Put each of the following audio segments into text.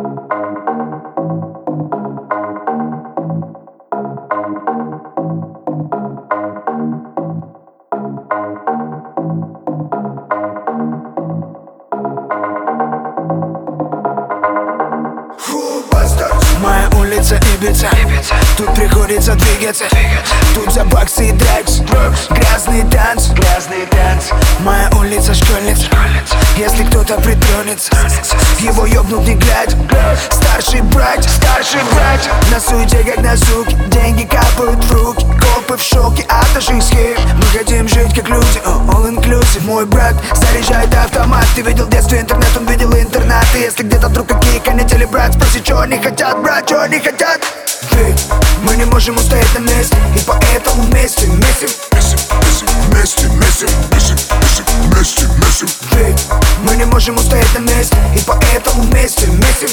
Моя улица Ибица, тут приходится двигаться. Тут за баксы и дракс, грязный танц. Моя улица школьница, если кто-то притронется, его ёбнут не глядя. Старший брат, на суете как на суке, деньги капают в руки, копы в шоке от наших схем. Мы хотим жить как люди, all inclusive. Мой брат заряжает автомат. Ты видел в детстве интернет, он видел интернат. И если где-то вдруг какие конетели, брат, спроси, чё они хотят, брат, чё они хотят. Мы не можем устоять на месте, и поэтому вместе месим. Мы не можем устоять на месте, и поэтому вместе месим.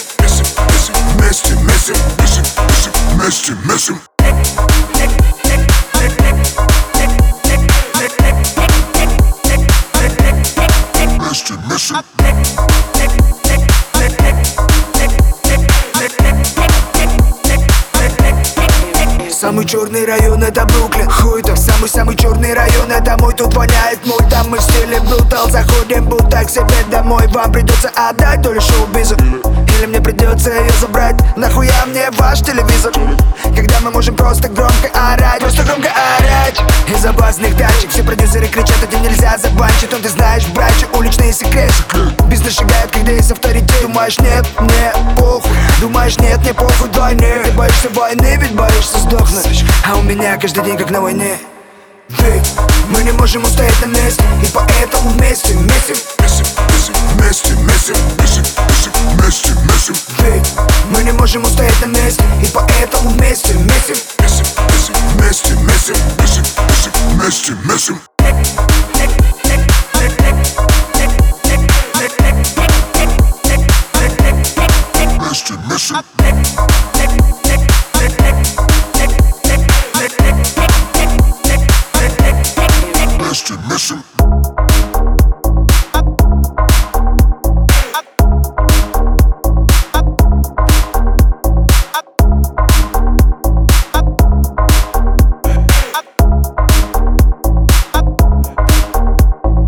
Самый черный район это Бруклин. Хуй то самый черный район это мой. Тут воняет мой, там мы в стиле брутал. Заходим будто к себе домой. Вам придется отдать то ли шоу-бизу, или мне придется ее забрать. Нахуя мне ваш телевизор, когда мы можем просто громко орать. Из опасных тачек все продюсеры кричат, этим нельзя забанчить. Он, ты знаешь, братья, уличные секреты. Бизнес шагает, когда есть авторитет. Думаешь, нет, мне похуй. Думаешь, нет, не похуй вдвойне. Ты боишься войны, ведь боишься сдохнуть. А у меня каждый день как на войне. Мы не можем устоять на месте, и поэтому вместе месим. Мы не можем устоять на месте, и поэтому вместе месим.